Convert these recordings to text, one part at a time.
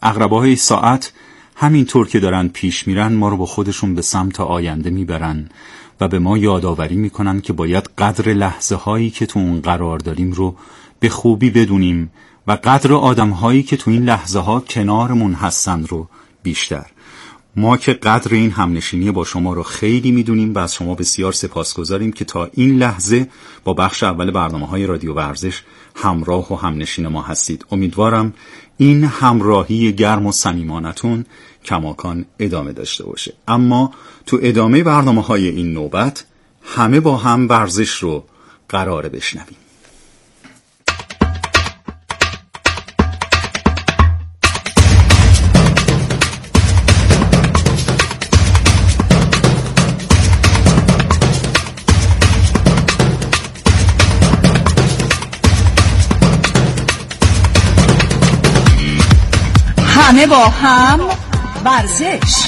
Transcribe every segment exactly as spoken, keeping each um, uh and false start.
عقربه‌های ساعت همینطور که دارن پیش میرن ما رو با خودشون به سمت آینده میبرن و به ما یادآوری میکنن که باید قدر لحظه هایی که تو اون قرار داریم رو به خوبی بدونیم و قدر آدم هایی که تو این لحظه ها کنارمون هستن رو بیشتر. ما که قدر این همنشینی با شما رو خیلی میدونیم و از شما بسیار سپاسگزاریم که تا این لحظه با بخش اول برنامه‌های رادیو ورزش همراه و همنشین ما هستید. امیدوارم این همراهی گرم و صمیمانتون کماکان ادامه داشته باشه. اما تو ادامه برنامه‌های این نوبت همه با هم ورزش رو قراره بشنویم. همه با هم ورزش.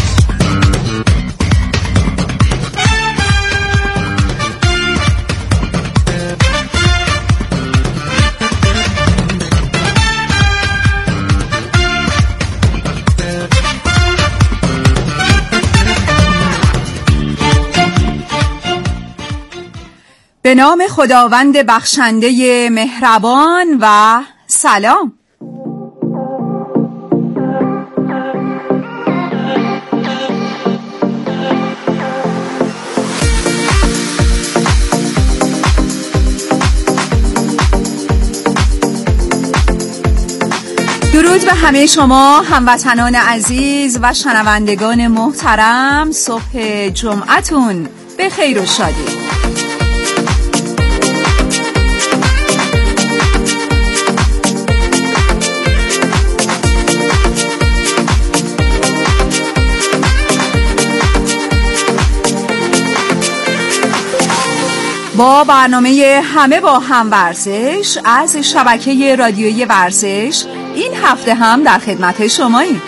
به نام خداوند بخشنده مهربان و سلام. درود به همه شما هموطنان عزیز و شنوندگان محترم. صبح جمعتون به خیر و شادی. با برنامه همه با هم ورزش از شبکه رادیویی ورزش این هفته هم در خدمت شماییم.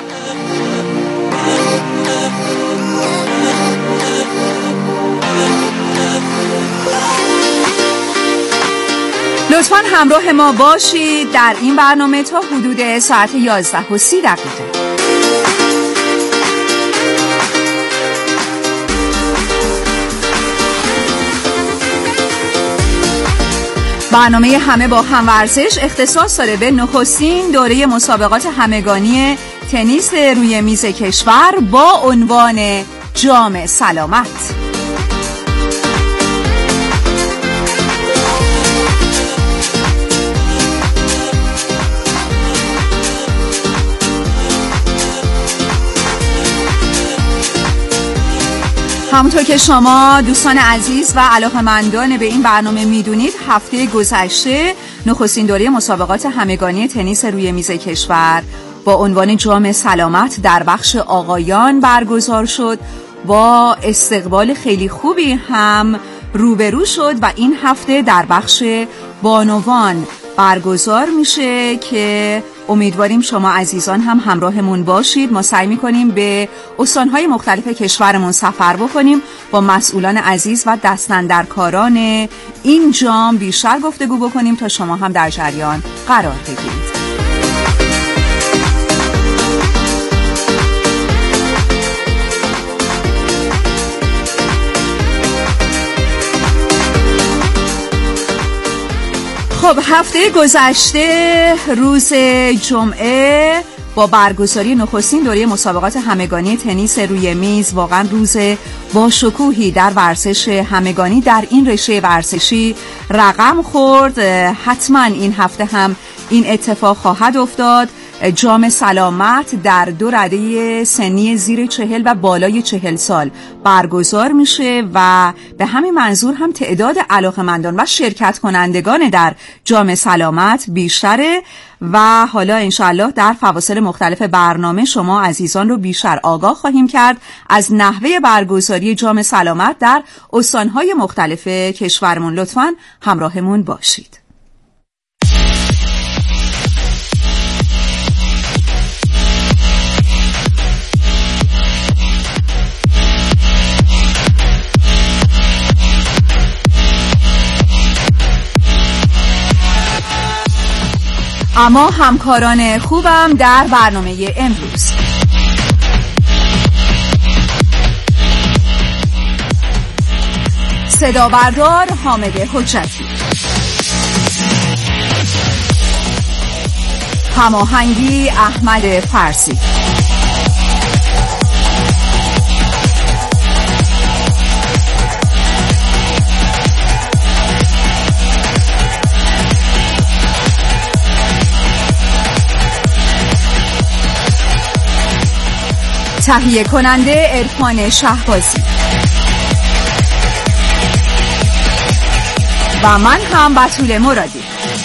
لطفاً همراه ما باشید در این برنامه تا حدود ساعت یازده و سی دقیقه. برنامه همه با هم ورزش اختصاص داره به نخستین دوره مسابقات همگانی تنیس روی میز کشور با عنوان جام سلامت. همونطور که شما دوستان عزیز و علاقه‌مندان به این برنامه میدونید، هفته گذشته نخستین دوره مسابقات همگانی تنیس روی میز کشور با عنوان جام سلامت در بخش آقایان برگزار شد. با استقبال خیلی خوبی هم روبرو شد و این هفته در بخش بانوان برگزار میشه که امیدواریم شما عزیزان هم همراهمون باشید. ما سعی میکنیم به استانهای مختلف کشورمون سفر بکنیم، با مسئولان عزیز و دستاندرکاران این جام بیشتر گفتگو بکنیم تا شما هم در جریان قرار بگیرید. خب هفته گذشته روز جمعه با برگزاری نخستین دوره مسابقات همگانی تنیس روی میز واقعا روز با شکوهی در ورزش همگانی در این رشته ورزشی رقم خورد. حتما این هفته هم این اتفاق خواهد افتاد. جام سلامت در دو رده سنی زیر چهل و بالای چهل سال برگزار میشه و به همین منظور هم تعداد علاقه‌مندان و شرکت کنندگان در جام سلامت بیشتره و حالا انشاءالله در فواصل مختلف برنامه شما عزیزان رو بیشتر آگاه خواهیم کرد از نحوه برگزاری جام سلامت در استانهای مختلف کشورمون. لطفاً همراهمون باشید. اما همکاران خوبم در برنامه امروز: صدا بردار حامد حجتی، هماهنگی احمد فارسی، تهیه کننده عرفان شهبازی و من هم بتول مرادی.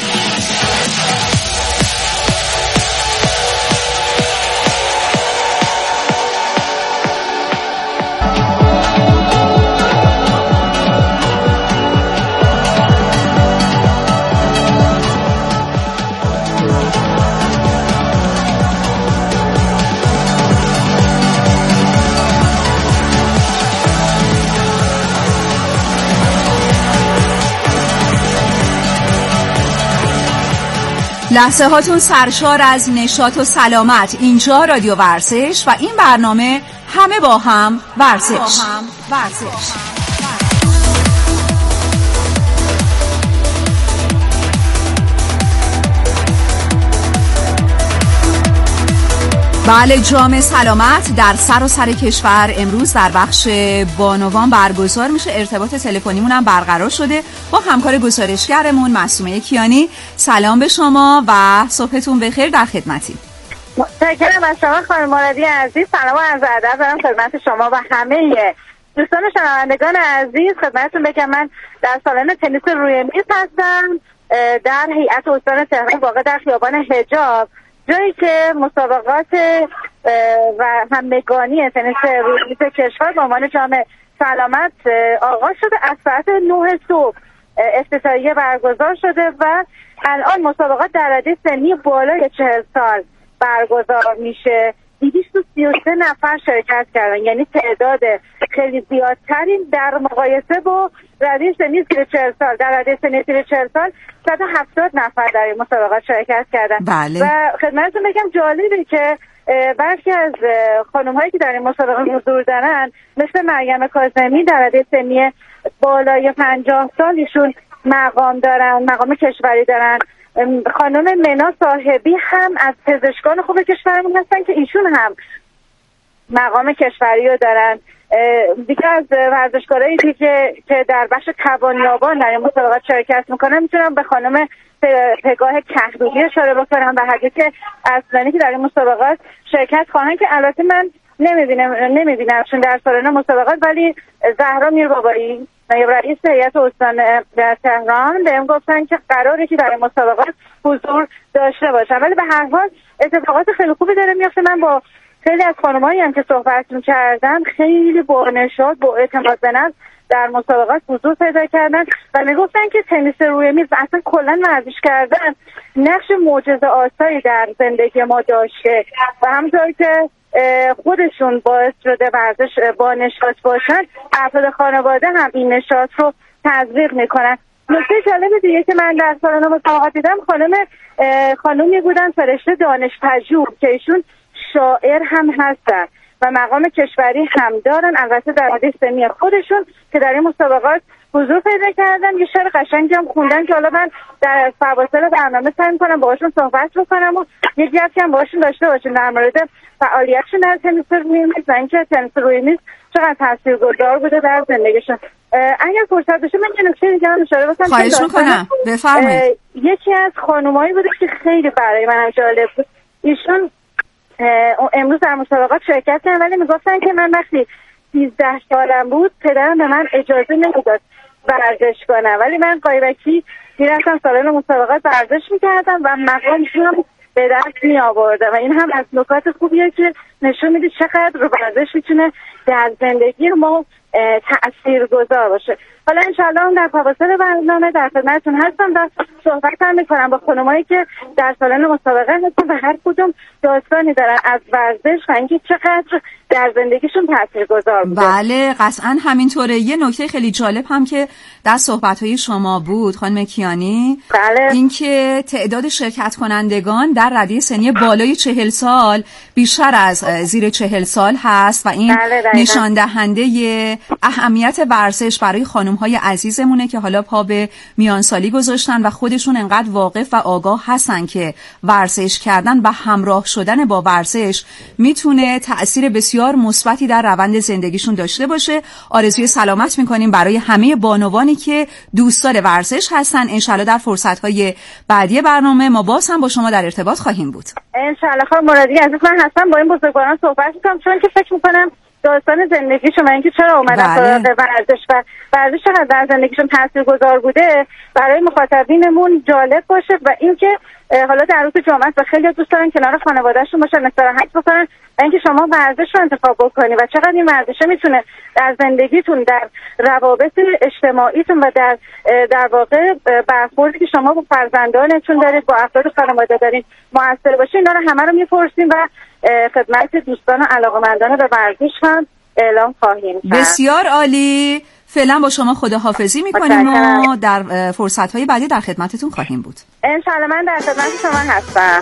لحظه هاتون سرشار از نشاط و سلامت. اینجا رادیو ورزش و این برنامه همه با هم ورزش. با هم ورزش. بله، جام سلامت در سر و سر کشور امروز در بخش بانوان برگزار میشه. ارتباط تلفنیمون هم برقرار شده با همکار گزارشگرمون معصومه کیانی. سلام به شما و صبحتون بخیر، در خدمتیم. متشکرم از شما خانم مرادی عزیز. سلام و عرض ادب دارم خدمت شما و همه دوستان شنوندگان عزیز. خدمتتون بگم من در سالن تنیس روی میز هستم در هیئت استان تهران، واقع در خیابان حجاب، جایی که مسابقات و همگانی تنیس روی میز کشور به عنوان جام سلامت آغاز شده. از ساعت نه صبح افتتاحیه برگزار شده و الان مسابقات در رده سنی بالای چهل سال برگزار میشه. دویست و سی و سه نفر شرکت کردن، یعنی تعداد خیلی زیادترین در مقایسه با رده سنی زیر چهل سال. در رده سنی زیر چهل سال صد و هفتاد نفر در این مسابقات شرکت کردن. بله. و خدمتتون بگم جالبه که برخی از خانم‌هایی که در این مسابقه حضور دارن مثل مریم کاظمی در رده سنی بالای پنجاه سال ایشون مقام دارن، مقام کشوری دارن. خانم منا صاحبی هم از پزشکان خوب کشورمون هستن که ایشون هم مقام کشوری رو دارن. دیگه از ورزشکارایی که که در بخش توانیابان در این مسابقات شرکت میکنن میتونم به خانم پگاه کهرودی اشاره بکنم و هر که اصلانی که در این مسابقات شرکت خواهن که البته من نمیبینم نمیبینمشون در سالن مسابقات، ولی زهرا میربابایی نایب رئیس هیئت استان در تهران بهم گفتن که قراره که در این مسابقات حضور داشته باشن. ولی به هر حال اتفاقات خیلی خوبی داره میفته. من با خیلی از خانمایی هم که صحبت کردم خیلی با نشاط، با اعتماد به نفس در مسابقات حضور پیدا کردن و میگفتن که تنیس روی میز اصلا کلا ورزش کردن نقش معجزه آسایی در زندگی ما داشته و همونطور که خودشون باعث شده ورزش با نشاط باشن، افراد خانواده هم این نشاط رو تزریق میکنن. نکته جالب دیگه که من در سالن مسابقات دیدم خانم خانومی بودن فرشته دانش‌پژوه که ایشون شاعر هم هستن و مقام کشوری هم دارن، البته در رده سنی خودشون که در این مسابقات حضور پیدا کردن. یه شعر قشنگی هم خوندن که حالا من در فواصل برنامه سعی می‌کنم باهاشون صحبت بکنم و یه جلسه هم باهاشون داشته باشیم در مورد فعالیتشون در تنیس روی میز و اینکه تنیس روی میز چقدر تاثیرگذار بوده در زندگیشون. اگر فرصت بشه من یه نکته دیگه هم اشاره بکنم. خواهش می‌کنم، بفرمایید. یکی از خانمایی بوده که خیلی برای من جالب بود. ایشون امروز در مسابقات شرکت کردن ولی میگفتن که من وقتی سیزده سالم بود پدرم به من اجازه نمیداد ورزش کنم، ولی من قایبکی میرفتم سالن مسابقات ورزش میکردم و مقامشون هم به دست می آوردم و این هم از نکات خوبیه که نشون میده چقدر رو ورزش میتونه در زندگی ما تاثیرگذار باشه. حالا انشالله هم در فواصل برنامه در خدمتتون هستم و صحبت هم میکنم با خانمایی که در سالن مسابقه هستن و هر کدوم داستانی دارن از ورزش و اینکه چقدر در زندگیشون تاثیرگذار بوده. بله قطعا همینطوره. یه نکته خیلی جالب هم که در صحبت‌های شما بود خانم کیانی، بله، اینکه تعداد شرکت کنندگان در رده سنی بالای چهل سال بیشتر از زیر چهل سال هست و این بله نشان دهنده اهمیت ورزش برای خانم‌های عزیزمونه که حالا پا به میانسالی گذاشتن و خودشون انقدر واقف و آگاه هستن که ورزش کردن و همراه شدن با ورزش میتونه تأثیر بسیار مثبتی در روند زندگیشون داشته باشه. آرزوی سلامت میکنیم برای همه بانوانی که دوستدار ورزش هستن. انشالله در فرصت‌های بعدی برنامه ما باز هم با شما در ارتباط خواهیم بود. انشالله. خانم مرادی عزیز، من هستم با این بزرگواران صحبت میکنم چون که فکر میکنم داستان زندگیشون و اینکه چرا اومدن سراغ ورزش و ورزش چقدر در زندگیشون تاثیرگذار بوده برای مخاطبینمون جالب باشه و اینکه حالا در روز جمعه و خیلی دوست دارن کنار خانواده‌شون باشن، استراحت بکنن و اینکه شما ورزش رو انتخاب بکنید و چقدر این ورزش میتونه در زندگیتون، در روابط اجتماعیتون و در در واقع برخوردی که شما با فرزندانتون دارید، با افراد خانواده دارید موثر باشه. اینا رو همه رو میپرسیم و خدمت دوستان و علاقه‌مندان به ورزش هم اعلام خواهیم کرد. بسیار عالی. فعلا با شما خداحافظی میکنیم و در فرصت‌های بعدی در خدمتتون خواهیم بود. انشالله. من در خدمت شما هستم.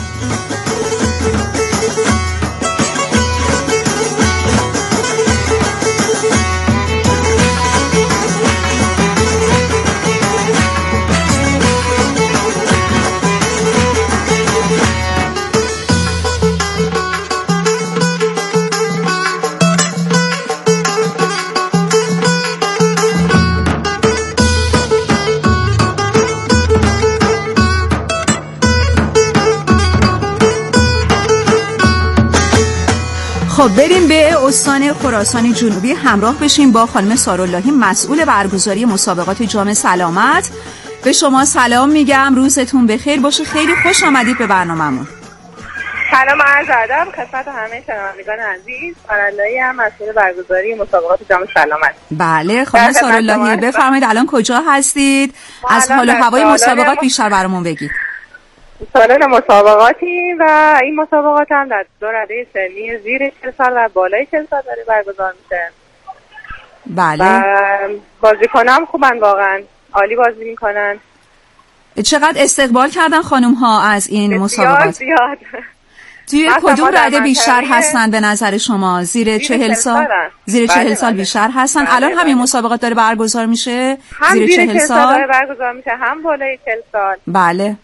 خب بریم به استان خراسان جنوبی همراه بشیم با خانم ساراللهی، مسئول برگزاری مسابقات جام سلامت. به شما سلام میگم، روزتون بخیر باشه. خیلی خوش آمدید به برنامه‌مون. سلام عرض ادب خدمت همه شنوندگان عزیز. ساراللهی هم مسئول برگزاری مسابقات جام سلامت. بله خانم ساراللهی بفرمایید الان کجا هستید؟ از حال و هوای مسابقات بیشتر برامون بگید. سالن مسابقاتی و این مسابقات هم در دو رده سنی زیر چهل سال و بالای چهل سال داره برگزار میشه. بله. و بازیکنام خوبن، واقعا عالی بازی میکنن. چقدر استقبال کردن خانم ها از این مسابقات؟ زیاد. توی کدوم رده بیشتر هستن به نظر شما؟ زیر چهل سال؟ زیر چهل سال بیشتر هستن. بله الان بله. همین مسابقات داره برگزار میشه؟ هم زیر چهل سال داره برگزار میشه، هم بالای چهل سال. بله.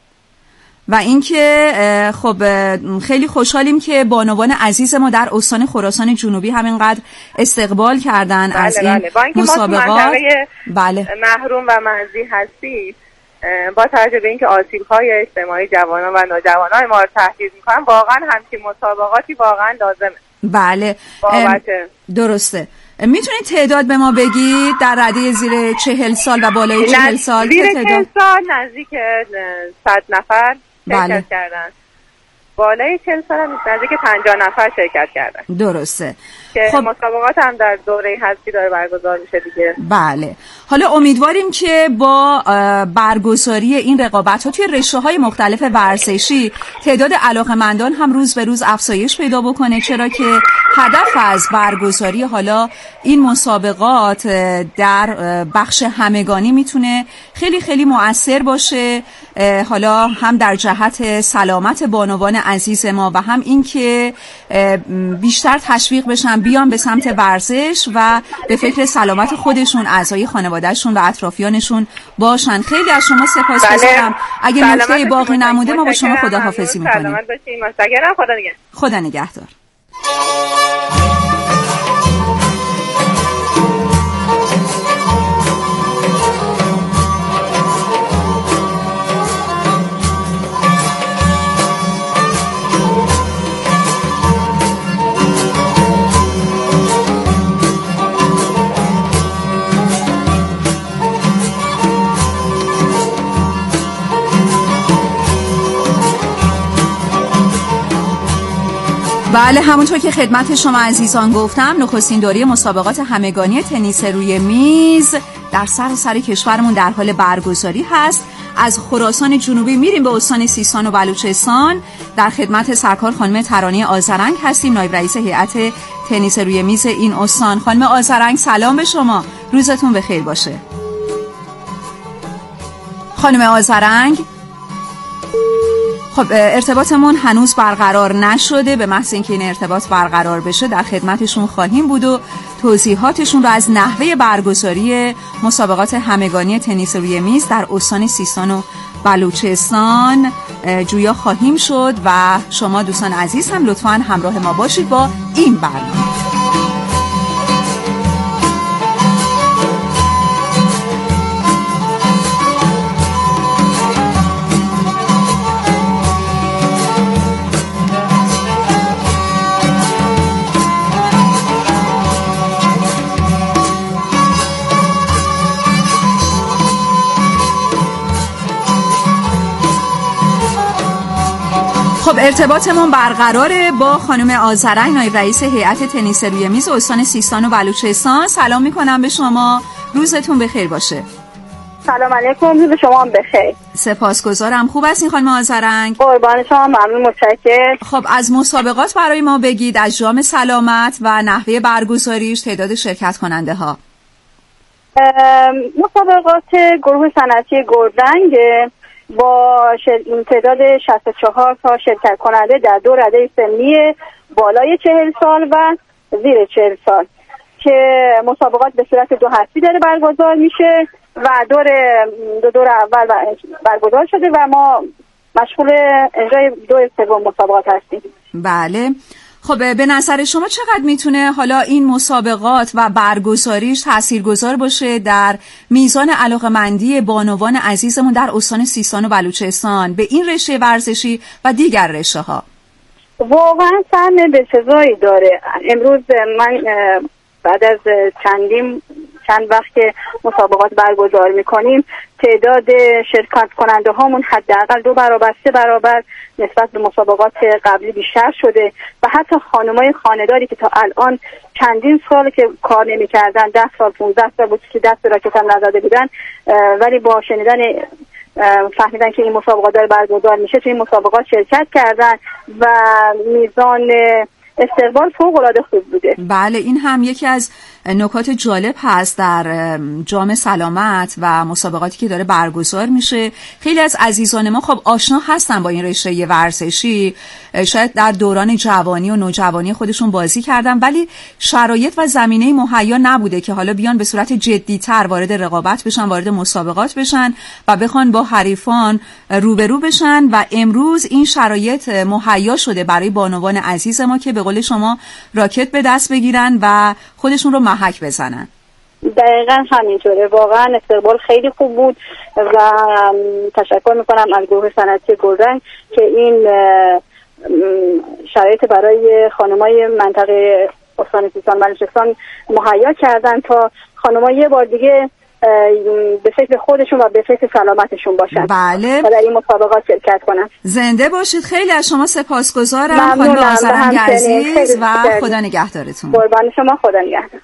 و اینکه خب خیلی خوشحالیم که بانوان عزیز ما در استان خراسان جنوبی همینقدر استقبال کردن بله از بله. این با اینکه مسابقات. بله. محروم و منزی هستی، با توجه به اینکه آسیب‌های اجتماعی جوانان و نوجوانان ما رو تهدید می‌کنن، واقعا همچین مسابقاتی واقعا لازمه. بله بابته. درسته. میتونید تعداد به ما بگید در رده زیر چهل سال و بالای چهل سال؟ زیر چهل سال نزدیک صد نفر شرکت بله. کردن. بالای چهل سال هم نزدیک پنجاه نفر شرکت کردن. درسته. که خب مسابقات هم در دوره هستی داره برگزار میشه دیگه. بله. حالا امیدواریم که با برگزاری این رقابت ها توی رشته های مختلف ورزشی تعداد علاقه‌مندان هم روز به روز افزایش پیدا بکنه، چرا که هدف از برگزاری حالا این مسابقات در بخش همگانی میتونه خیلی خیلی مؤثر باشه، حالا هم در جهت سلامت بانوان عزیز ما و هم این که بیشتر تشویق بشن بیان به سمت ورزش و به فکر سلامت خودشون، اعضای خانوادهشون و اطرافیانشون باشن. خیلی از شما سپاسگزارم. اگه نکته باقی نمونده ما با شما خداحافظی میکنیم. سلامت باشین. متشکرم. خدا نگهدار. خدا نگهدار. بله، همونطور که خدمت شما عزیزان گفتم، نخستین دوره مسابقات همگانی تنیس روی میز در سراسر کشورمون در حال برگزاری هست. از خراسان جنوبی میریم به استان سیستان و بلوچستان. در خدمت سرکار خانم ترانه آذرنگ هستیم، نایب رئیس هیئت تنیس روی میز این استان. خانم آذرنگ سلام به شما، روزتون بخیر باشه. خانم آذرنگ، خب ارتباطمون هنوز برقرار نشده. به محض اینکه این ارتباط برقرار بشه در خدمتشون خواهیم بود و توضیحاتشون رو از نحوه برگزاری مسابقات همگانی تنیس روی میز در استان سیستان و بلوچستان جویا خواهیم شد و شما دوستان عزیز هم لطفاً همراه ما باشید با این برنامه. خب ارتباطمون برقراره با خانم آذرنگ، نایب رئیس هیئت تنیس روی میز استان سیستان و بلوچستان. سلام میکنم به شما، روزتون بخیر باشه. سلام علیکم، روز شما هم بخیر. سپاسگزارم. خوب هستین خانم آذرنگ؟ قربان شما، ممنون، متشکرم. خب از مسابقات برای ما بگید، از جام سلامت و نحوه برگزاریش، تعداد شرکت کننده ها. مسابقات گروه صنعتی گلرنگ با تعداد شصت و چهار تا شرکت کننده در دو رده سنی بالای چهل سال و زیر چهل سال که مسابقات به صورت دو هستی داره برگزار میشه و دور دو دور اول برگزار شده و ما مشغول اجرای دور سوم مسابقات هستیم. بله، خب به نظر شما چقدر میتونه حالا این مسابقات و برگزاریش تاثیرگذار باشه در میزان علاقه‌مندی بانوان عزیزمون در استان سیستان و بلوچستان به این رشته ورزشی و دیگر رشته ها؟ واقعا سهم بسزایی داره. امروز من بعد از چندین چند وقت که مسابقات برگزار میکنیم تعداد شرکت کننده هامون حداقل دو برابر سه برابر نسبت به مسابقات قبلی بیشتر شده و حتی خانمای خانه‌داری که تا الان چندین سال که کار نمی‌کردن، ده سال پانزده سال بود که دست به راکت هم نزده بودن، ولی با شنیدن فهمیدن که این مسابقات داره برگزار میشه توی این مسابقات شرکت کردن و میزان استقبال فوق‌العاده خوب بوده. بله، این هم یکی از نکات جالب هست در جام سلامت و مسابقاتی که داره برگزار میشه. خیلی از عزیزان ما خب آشنا هستن با این رشته ورزشی، شاید در دوران جوانی و نوجوانی خودشون بازی کردن ولی شرایط و زمینه مهیا نبوده که حالا بیان به صورت جدی‌تر وارد رقابت بشن، وارد مسابقات بشن و بخوان با حریفان روبرو بشن و امروز این شرایط مهیا شده برای بانوان عزیز ما که به قول شما راکت به دست بگیرن و خودشون رو محک بزنن. دقیقا همینطوره، واقعا استقبال خیلی خوب بود و تشکر میکنم از گروه صنعتی گلرنگ که این شرایط برای خانمای منطقه استان سیستان و بلوچستان مهیا کردن تا خانم‌ها یه بار دیگه به فکر خودشون و به فکر سلامتشون باشن. بله، و در این مسابقات شرکت کنن. زنده باشید. خیلی از شما سپاسگزارم خانم آذرنگ عزیز و خدا نگهدارتون. قربان شما، خدا نگهدار.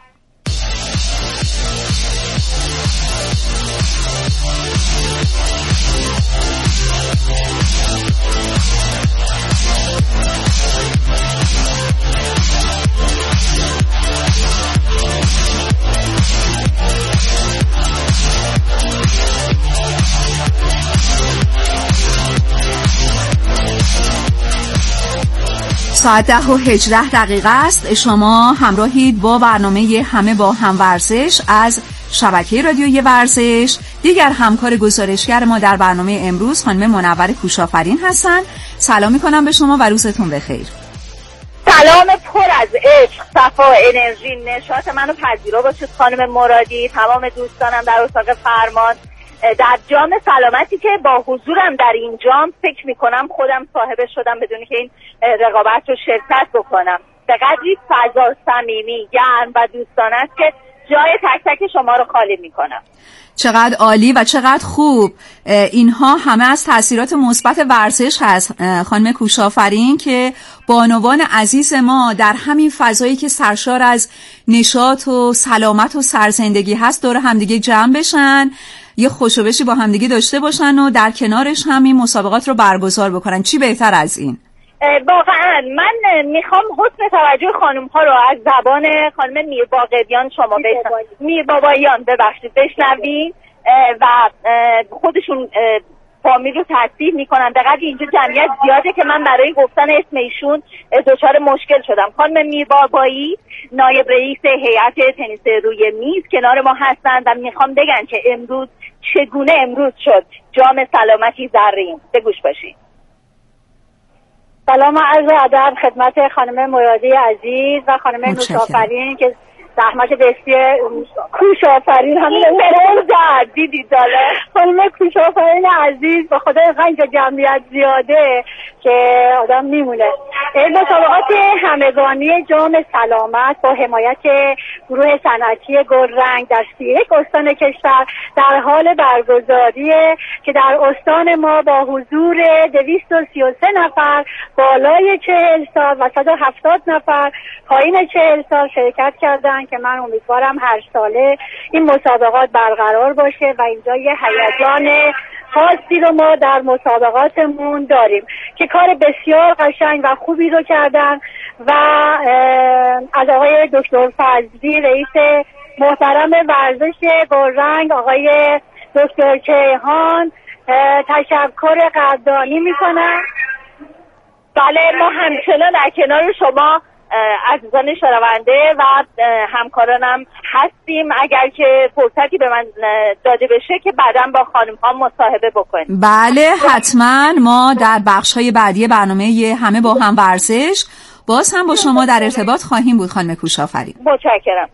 ساعت ده و هجده دقیقه است. شما همراهید با برنامه همه با هم ورزش از شبکه رادیویی ورزش. دیگر همکار گزارشگر ما در برنامه امروز خانم منور کوشافرین هستن. سلام میکنم به شما و روزتون بخیر. سلام پر از عشق، صفا، انرژی، نشاط منو پذیرا باشید خانم مرادی، تمام دوستانم در اتاق فرمان. در جام سلامتی که با حضورم در این جام فکر میکنم خودم صاحبش شدم بدون که این رقابت رو شرکت بکنم. به قدری فضا صمیمی، گرم و دوستانه است که جای تک تک شما رو خالی میکنم. چقدر عالی و چقدر خوب. اینها همه از تاثیرات مثبت ورزش هست خانم کوشافرین که بانوان عزیز ما در همین فضایی که سرشار از نشاط و سلامت و سرزندگی هست دور همدیگه جمع بشن، یه خوشوبشی با همدیگه داشته باشن و در کنارش همین مسابقات رو برگزار بکنن. چی بهتر از این؟ واقعا من میخوام حسن توجه خانم ها رو از زبان خانم میرباقیان شما بشنوید، میرباباییان ببخشید بشنوید و خودشون فامیل رو تصحیح میکنن. دقیقا اینجا جمعیت زیاده که من برای گفتن اسم ایشون دچار مشکل شدم. خانم میربابایی نایب رئیس هیئت تنیس روی میز کنار ما هستند و میخوام بگن که امروز چگونه امروز شد جام سلامتی زرین. به گوش باشید. سلام و عرض ادب خدمت خانم مرادی عزیز و خانم نوشافرین که زحمت بسیار کوشافرین همین فرون زد دیدید داره. خانم کوشافرین عزیز به خدا اینقدر جمعیت زیاده که آدم میمونه. مسابقات همگانی جام سلامت با حمایت گروه صنعتی گلرنگ در سی و یک استان کشور در حال برگزاریه که در استان ما با حضور دویست و سی و سه نفر بالای چهل سال و صد و هفتاد نفر پایین چهل سال شرکت کردن که من امیدوارم هر ساله این مسابقات برقرار باشه و اینجا یه هیجان خاصی رو ما در مسابقاتمون داریم که کار بسیار قشنگ و خوبی رو کردن و از آقای دکتر فضلی رئیس محترم ورزش گلرنگ آقای دکتر کیهان تشکر قدردانی میکنم. بله ما همچنان در کنار شما عزیزان شنونده و همکارانم هستیم. اگر که فرصتی به من داده بشه که بعداً با خانم ها مصاحبه بکنیم. بله حتما ما در بخش های بعدی برنامه همه با هم ورزش باز هم با شما در ارتباط خواهیم بود خانم کوشافرین. متشکرم.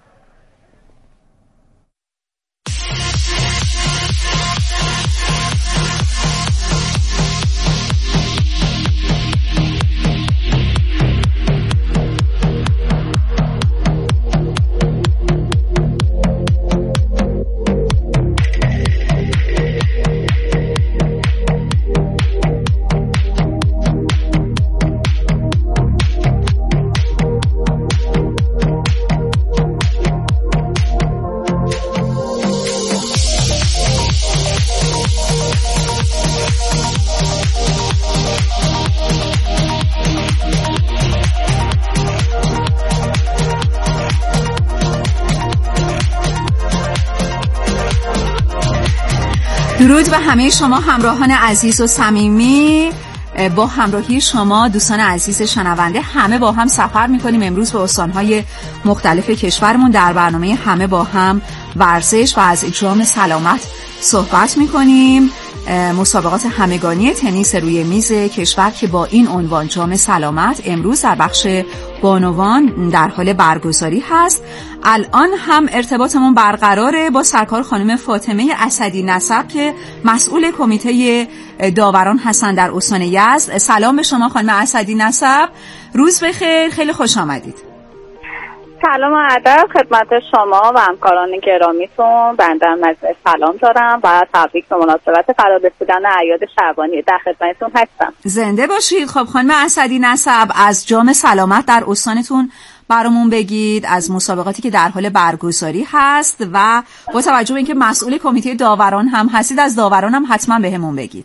درود به همه شما همراهان عزیز و صمیمی. با همراهی شما دوستان عزیز شنونده همه با هم سفر می‌کنیم امروز به استان‌های مختلف کشورمون در برنامه همه با هم ورزش و از جام سلامت صحبت می‌کنیم. مسابقات همگانی تنیس روی میز کشور که با این عنوان جام سلامت امروز در بخش بانوان در حال برگزاری هست. الان هم ارتباطمون برقراره با سرکار خانم فاطمه اسدی نسب که مسئول کمیته داوران هستن در استان یزد. سلام به شما خانم اسدی نسب، روز بخیر، خیلی خوش آمدید. سلام و ادب خدمت شما و همکاران گرامیتون. بنده هم سلام دارم و تبریک به مناسبت فرا رسیدن اعیاد شعبانی در خدمتتون هستم. زنده باشید. خب خانم اسدی نسب از جام سلامت در استانتون برامون بگید، از مسابقاتی که در حال برگزاری هست و با توجه به اینکه مسئول کمیته داوران هم هستید از داوران هم حتما بهمون بگید.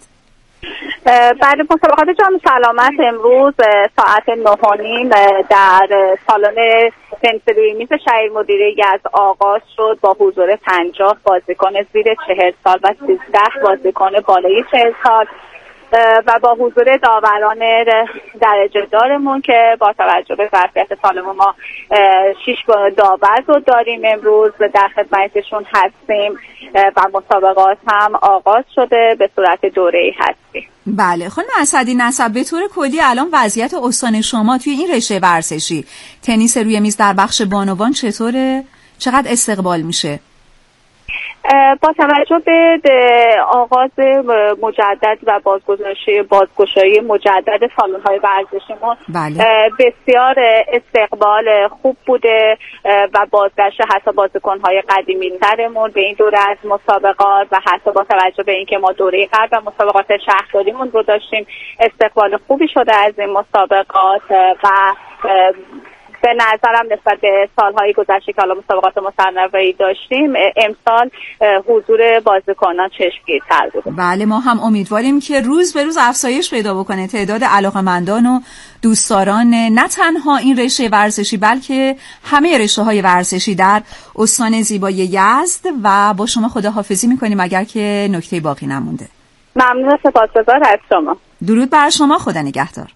بعد مسابقات جام سلامت امروز ساعت نه و نیم در سالن تنیس روی میز شهر مدیره یزد آغاز شد با حضور پنجاه بازیکن زیر چهل سال و سیزده بازیکن بالای چهل سال و با حضور داوران درجه دارمون که با توجه به ظرفیت سالمون ما شش داور رو داریم امروز در خدمتشون هستیم و مسابقات هم آغاز شده به صورت دوره‌ای هستیم. بله خانم اسدی نسب، به طور کلی الان وضعیت استان شما توی این رشته ورزشی تنیس روی میز در بخش بانوان چطوره؟ چقدر استقبال میشه؟ با توجه به آغاز مجدد و بازگشایی بازگشایی مجدد سالن‌های ورزشیمون بله. بسیار استقبال خوب بوده و بازگشت حتی بازیکن‌های قدیمی‌ترمون به این دوره از مسابقات و حتی با توجه به اینکه ما دوره قبل و مسابقات شهرداریمون رو داشتیم استقبال خوبی شده از این مسابقات و به نظرم نسبت به سالهای گذشته که حالا مسابقات مصنفه‌ای داشتیم امسال حضور بازیکنان چشمگیرتر بوده. بله ما هم امیدواریم که روز به روز افزایش پیدا بکنه تعداد علاقه‌مندان و دوستداران نه تنها این رشته ورزشی بلکه همه رشته‌های ورزشی در استان زیبای یزد و با شما خداحافظی می‌کنیم اگر که نکته باقی نمونده. ممنون، سپاسگزار از شما. درود بر شما، خدا نگهدار.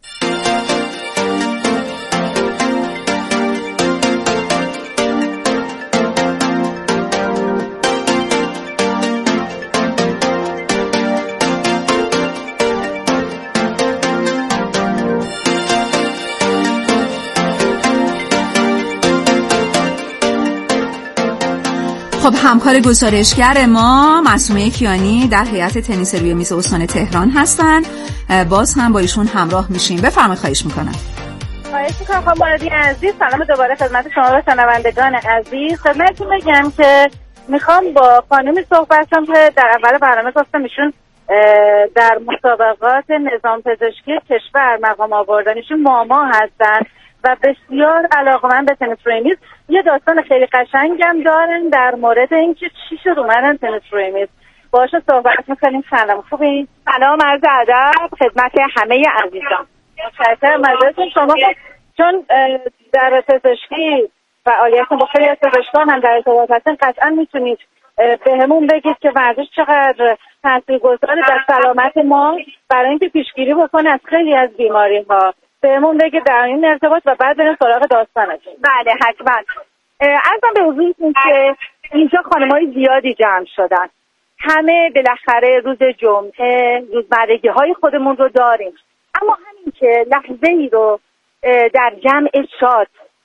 خب همکار گزارشگر ما معصومه کیانی در هیئت تنیس روی میز استان تهران هستن. باز هم با ایشون همراه میشیم. بفرمایید. خواهش میکنم. خواهش میکنم خانم مرادی عزیز. سلام دوباره خدمت شما و شنوندگان عزیز. خدمتتون بگم که میخوام با خانمی صحبت کنم که در اول برنامه گفتم ایشون در مسابقات نظام پزشکی کشور مقام آوردن. ایشون ماما هستن و بسیار علاقه‌مند به تنیس روی میز. یه داستان خیلی قشنگم دارن در مورد اینکه چی شد اومدن تنیس روی میز. باشه صحبت میکنیم. سلام، خوبین؟ سلام، عرض ادب خدمت همه عزیزان. متشکرم ازتون. شما چون در پزشکی فعالیتتون با خیلی از پزشکان هم در ارتباط هستن قطعا میتونید بهمون بگید که ورزش چقدر تاثیرگذاره در سلامت ما برای اینکه پیشگیری بکنه از خیلی از بیماری‌ها. بهمون بگید در این ارتباط و بعد بریم سراغ داستانتون. بله حتما. عرضم به حضورتون که اینجا خانم‌های زیادی جمع شدن. همه بالاخره روز جمعه روزمرگی های خودمون رو داریم، اما همین که لحظه ای رو در جمع شاد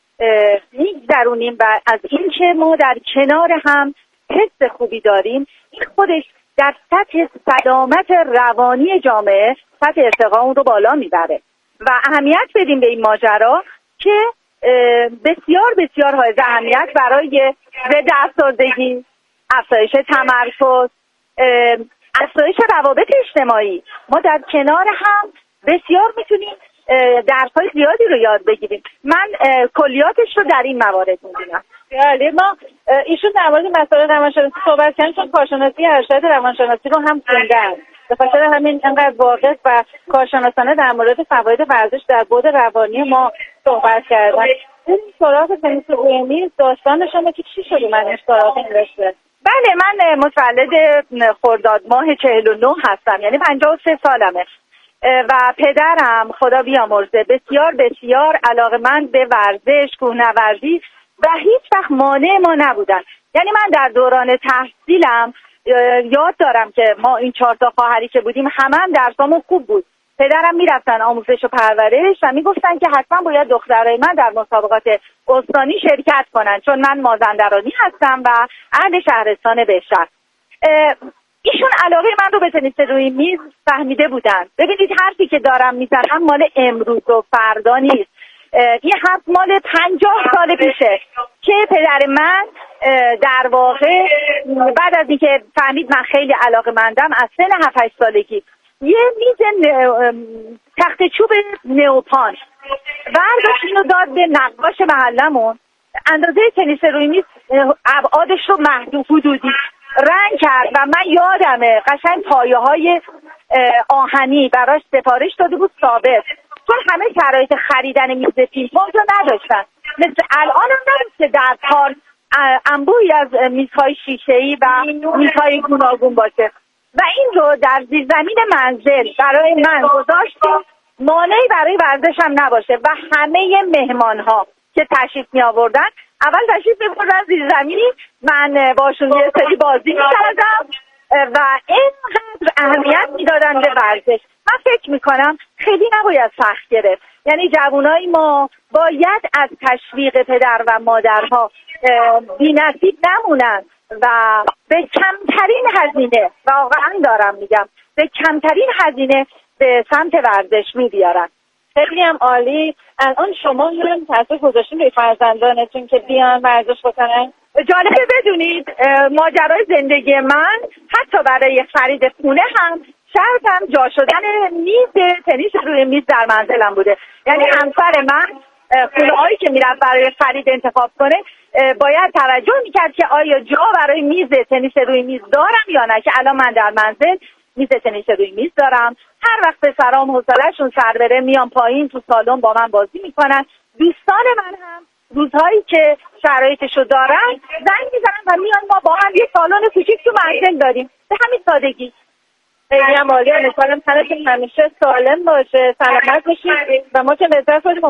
میگذرونیم و از این که ما در کنار هم حس خوبی داریم، این خودش در سطح سلامت روانی جامعه سطح ارتقا اون رو بالا میبره و اهمیت بدیم به این ماجرا که بسیار بسیار های اهمیت برای ضد افسردگی، افزایش تمرکز، افزایش روابط اجتماعی. ما در کنار هم بسیار میتونیم درس‌های زیادی رو یاد بگیریم. من کلیاتش رو در این موارد می‌بینم. بله، ما ایشون در مورد مسائل روانشناسی صحبت کردن، چون کارشناسی ارشد روانشناسی رو هم خوندن. به خاطر همین انقدر واقع و کارشناسانه در مورد فواید ورزش در بعد روانی ما صحبت کردن. این سراغ تنیس روی میز داستانش هم که چی شد اومدن سراغ این رشته؟ بله، من متولد خرداد ماه چهل و نه هستم، یعنی پنجاه و سه سالمه و پدرم خدا بیامرزه بسیار بسیار علاقه‌مند به ورزش، کوهنوردی و هیچ وقت مانع ما نبودن. یعنی من در دوران تحصیلم یاد دارم که ما این چهار تا خواهری که بودیم همه هم درسامون خوب بود. پدرم میرفتن آموزش و پرورش و میگفتن که حتما باید دخترای من در مسابقات استانی شرکت کنن، چون من مازندرانی هستم و اهل شهرستان بهشهر. ایشون علاقه من رو به تنیس روی میز فهمیده بودن. ببینید حرفی که دارم میزنم مال امروز و فردا نیست. این حرف مال پنجاه سال پیشه که پدر من در واقع بعد از اینکه فهمید من خیلی علاقه‌مندم از سن هفت هشت سالگی یه میز تخت چوب نئوپان برداشت اینو داد به نقاش محلمون. اندازه تنیس روی میز ابعادش رو محدود حدودی رنگ کرد و من یادمه قشنگ پایه های آهنی براش سفارش داده بود ثابت، چون همه شرایط خریدن میز پینگ پونگ رو نداشتن. مثل الان هم نبود که در پارک انبوهی از میزهای شیشه‌ای و میزهای گوناگون باشه و این رو در زیرزمین منزل برای من گذاشتیم مانعی برای ورزشم نباشه و همه مهمان‌ها که تشریف می آوردن اول تشریف می آوردن زیرزمینی، من باشون یه سری بازی می کردم و اینقدر اهمیت می دادن به ورزش. من فکر می کنم خیلی نباید سخت گرفت. یعنی جوانای ما باید از تشویق پدر و مادرها بی نصیب نمونن و به کمترین هزینه، واقعا دارم میگم، به کمترین هزینه به سمت ورزش میبیارن. خیلی هم عالی. الان شما هم تاثیر گذاشتین روی فرزندانتون که بیان ورزش بکنن؟ جالبه بدونید ماجرای زندگی من حتی برای خرید خونه هم شرطم جا شدن میز تنیس روی میز در منزلم بوده. یعنی همسر من خونه هایی که میرفت برای خرید انتخاب کنه باید توجه میکرد که آیا جا برای میز تنیس روی میز دارم یا نه، که الان من در منزل میز تنیس روی میز دارم. هر وقت پسرام حوصله‌شون سر بره میان پایین تو سالن با من بازی میکنن. دوستان من هم روزهایی که شرایطشو دارن زنگ میزنن و میان، ما با هم یه سالن کوچیک تو منزل داریم. به همین سادگی. خیلی هم عالی. امیدوارم تنتون همیشه سالم باشه، سلامت باشید و ما چه لذت بردیم.